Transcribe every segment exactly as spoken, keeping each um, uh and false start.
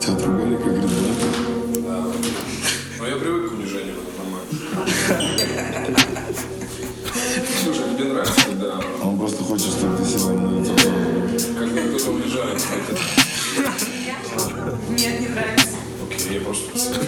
Тебя отругали, как грязно. Да. Но я привык к унижению, это нормально. Слушай, тебе нравится, когда... Он просто хочет, чтобы ты себя на лицо положил. Когда кто-то унижает. Нет, не нравится. Окей, я просто...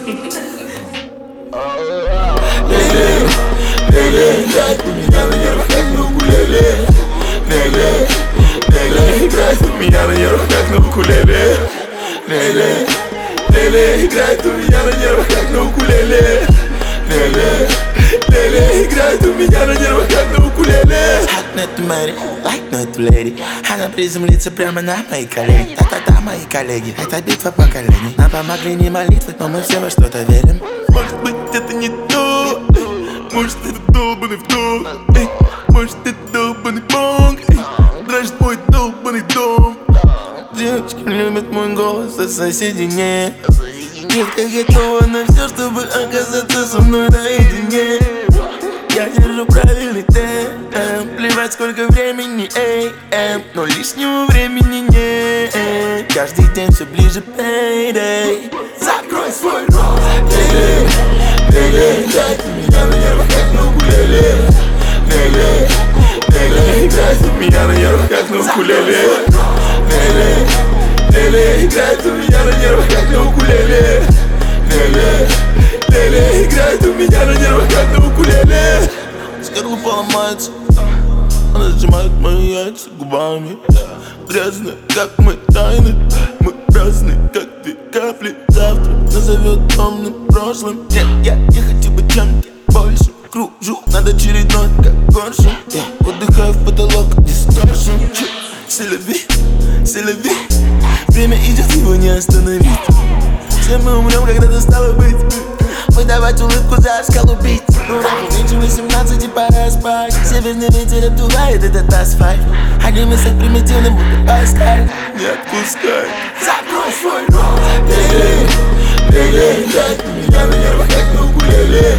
Леле, леле, играет у меня на нервах, как на укулеле. Леле, леле, играет у меня на нервах, как на укулеле. Леле, леле, играет у меня на нервах, как на укулеле. Леле, леле, играет у меня на нервах, как на укулеле. Хат на эту Мэри, лайк на эту леди. Она приземлится прямо на мои колени. Та-та-та, мои коллеги, это битва поколений. Нам помогли не молитвы, но мы все во что-то верим. Может быть, это не то, может, это долбанный вдох, может, это долбанный бонг, дрожит мой долбанный дом. Девочки любят мой голос, а соседи нет. Детка готова на все, чтобы оказаться со мной наедине. Я держу правильный темп, плевать сколько времени, эй, эм, но лишнего времени нет. Каждый день все ближе payday. Закрой свой рот. Леле, леле, играет у меня на нервах, как на укулеле. Леле, леле, играет у меня на нервах, как на укулеле. Леле, леле, играет у меня на нервах, как на укулеле. Леле, леле, играет у меня на нервах, как на укулеле. Скорлупа ломается, она сжимает мои яйца губами. Грязно, как мы тайны, мы разные, как две капли. Завтра назовет темным прошлым. Нет, я не хочу быть чем-то большим. Кружу над очередной, как горшин. Я выдыхаю в потолок, дисторшн. Селеви, селеви, время идет, его не остановить. Все мы умрем, когда-то стало быть. Выдавать улыбку за скалу бить. Меньше восемнадцати, пора спать. Северный ветер обдувает этот асфальт. Одним из их примитивным будто паскаль. Не отпускай, закрой свой рот. Леле, леле, играет у меня на нервах, как на укулеле.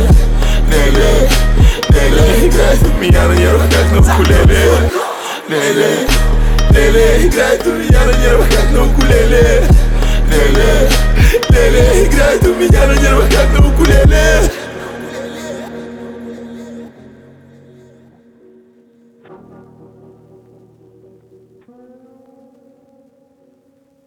Леле, леле, играет у меня на нервах, как на укулеле. Леле, леле, играет у меня на нервах, как на укулеле. Леле, леле, играет у меня на нервах, как на укулеле.